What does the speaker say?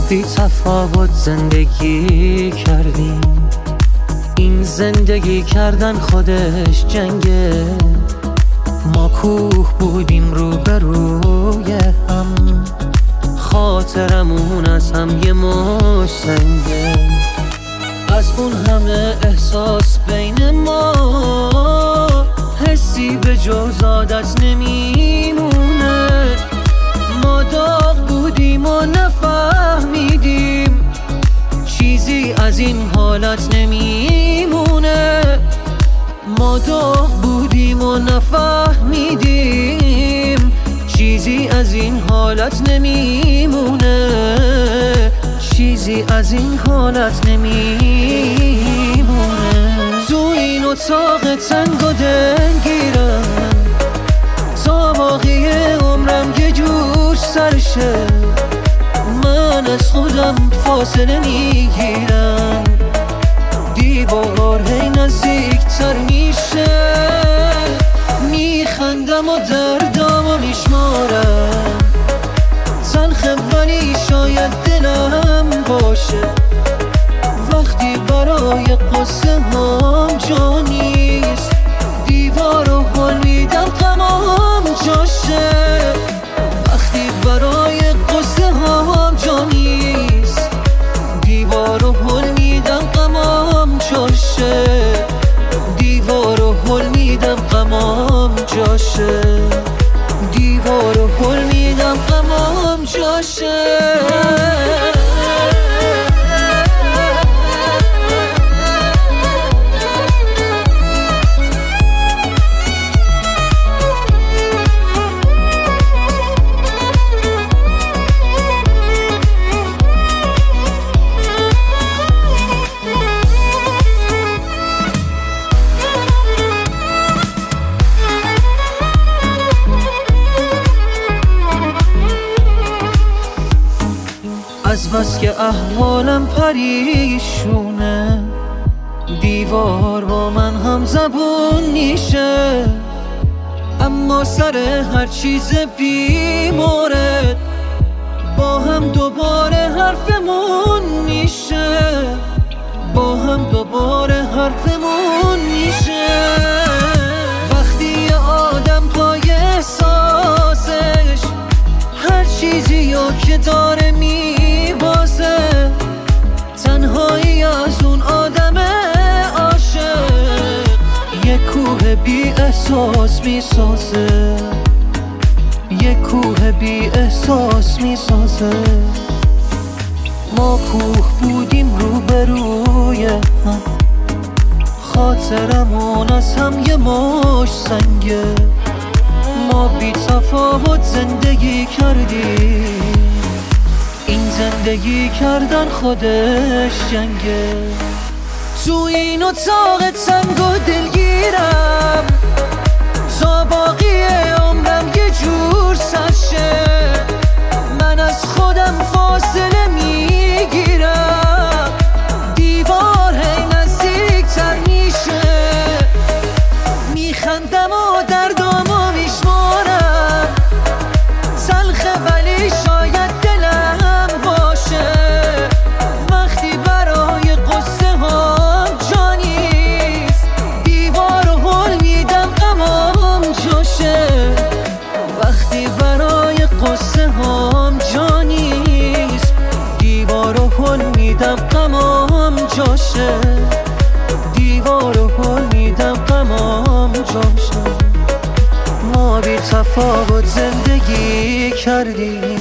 بی تفاوت زندگی کردیم. این زندگی کردن خودش جنگه. ما کوه بودیم روبروی هم، خاطرمون از هم یه مش سنگه. از اون همه احساس بین ما، حسی به جز عادت نمیمونه. ما داغ بودیم و نفهمیدیم، چیزی از این حالت نمیمونه. ما داغ بودیم و نفهمیدیم، چیزی از این حالت نمیمونه. چیزی از این حالت نمیمونه. تو این اتاق تنگ و دلگیرم، تا باقی عمرم یه جور سرشه. من از خودم فاصله میگیرم، دیوار هی نزدیکتر میشه. میخندم و دردامو میشمارم، تلخه ولی شاید دلم باشه. وقتی برای قصه هم جا نیست، دیوار رو حل میدم تمام جاشه. وقتی برای قصه هم جا نیست، دیوار رو حل میدم تمام جاشه. دیوار رو حل میدم تمام جاشه. دیوار رو حل میدم تمام جاشه. از بس که احوالم پریشونه، دیوار با من هم زبون میشه. اما سر هر چیز بی مورد، با هم دوباره حرفمون میشه. با هم دوباره حرفمون میشه. وقتی یه آدم پای احساسش، هر چیزی که داره میبازه. تنهایی از اون آدم عاشق، یه کوه بی احساس میسازه. یه کوه بی احساس میسازه. ما کوه بودیم روبروی هم، خاطرمون از هم یه مش سنگه. ما بی تفاوت زندگی کردیم. این زندگی کردن خودش جنگه. تو این اتاق تنگ و دلگیرم، تا باقی عمرم یه جور سرشه. من از خودم فاصله میگیرم، دیوار هی نزدیکتر میشه. میخندم و دردامو میشمارم، تلخه ولی شاید دلم باشه. وقتی برای قصه هم جا نیست، دیوار رو حل میدم تمام جاشه. وقتی برای قصه هم جا نیست، دیوار رو حل میدم تمام جاشه. دیوار رو حل میدم تمام جاشه. ما بی تفاوت زندگی کردیم.